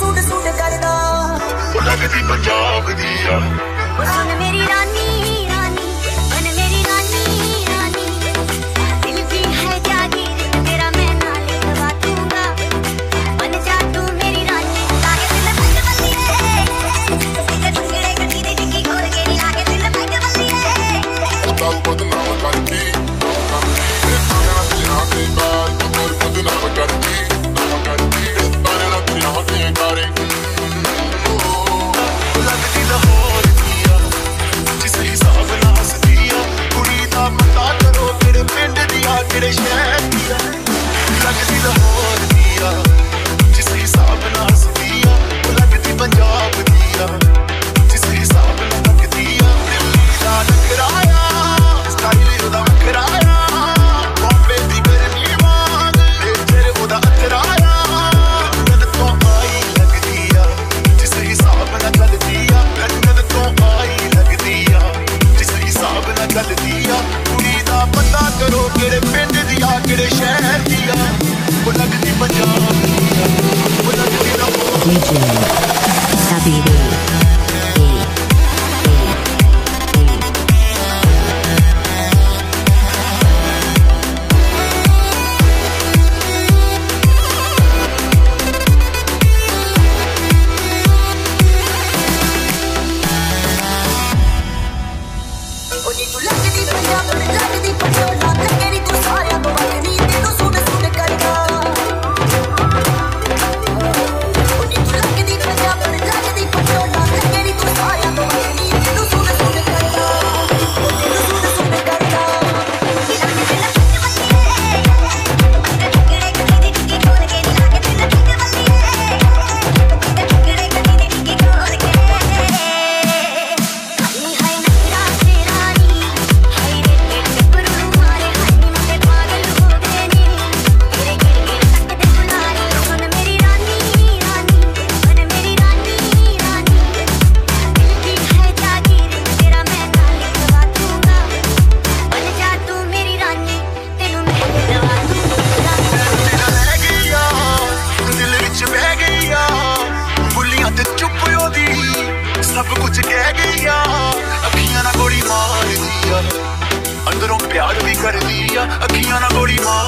Suit suit करदा लगदी पंजाब दी आ सुन मेरी रानी रानी बन मेरी रानी रानी दिल की है जागीर तेरा मैं नाल लगा दूंगा बन जा तू मेरी रानी लागे दिल भंग बल्ली रे टुकड़े कटी दी टिक्की खोल के नी लागे दिल भंग बल्ली रे ताऊ बदनाम करती ताना तेरा ते बाल तू बदनाम करती ताना तेरा ते करे लगदी लाहौर दी आ जिस हिसाब नाल हसदी आ कुड़ी दा पता करो किहड़े पिंड दी आ किहड़े शहर दी आ लगदी लाहौर दी आ जिस हिसाब नाल हसदी आ लगदी पंजाब दी आ जिस हिसाब नाल लगदी आ दिल्ली दा नखराया स्टाइल ओदा वखराया बॉम्बे दी गर्मी वांग नेचर ओदा अतराया लंदन तो आई लगदी आ जिस हिसाब नाल चलदी आ लंदन तो आई लगदी आ जिस हिसाब नाल चलदी आ कुड़ी दा पता करो किहड़े पिंड दी आ किहड़े शहर दी आ ओ लगदी पंजाब दी आ ओ लगदी लाहौर DJ Sabiru. ओ नी तू लगदी पंजाब लगदी पटोला लगेरी तू सारियां तो वखनी ते तू सूट सूट करदा ओ नी तू लगदी पंजाब लगदी पटोला लगेरी तू सारियां तो वखनी ते तू सूट सूट करदा तू सूट सूट करदा लागे दिल भंग बल्ली रे टुकड़े कटी दी टिक्की खोल के नी लागे दिल भंग बल्ली रे टुकड़े कटी दी टिक्की खोल के खाली है नखरा तेरा नी हाय रे तेरे परू मारे हाय मैं पागल हो गए नी तेरे गिर गिर तक दे बुलारी सुन मेरी रानी रानी बन मेरी रानी रानी दिल की है जागीर तेरा मैं नाल लगा दूंगा बन जा तू मेरी रानी तेनू मैं लगा दूंगा रह गई आ दिल विच बह गई आ बुलियां ते चुप ओदी सब कुछ कह गई आ अखियां ना गोली मार दी आ अंदरों प्यार भी कर दी आ अखियां ना गोली मार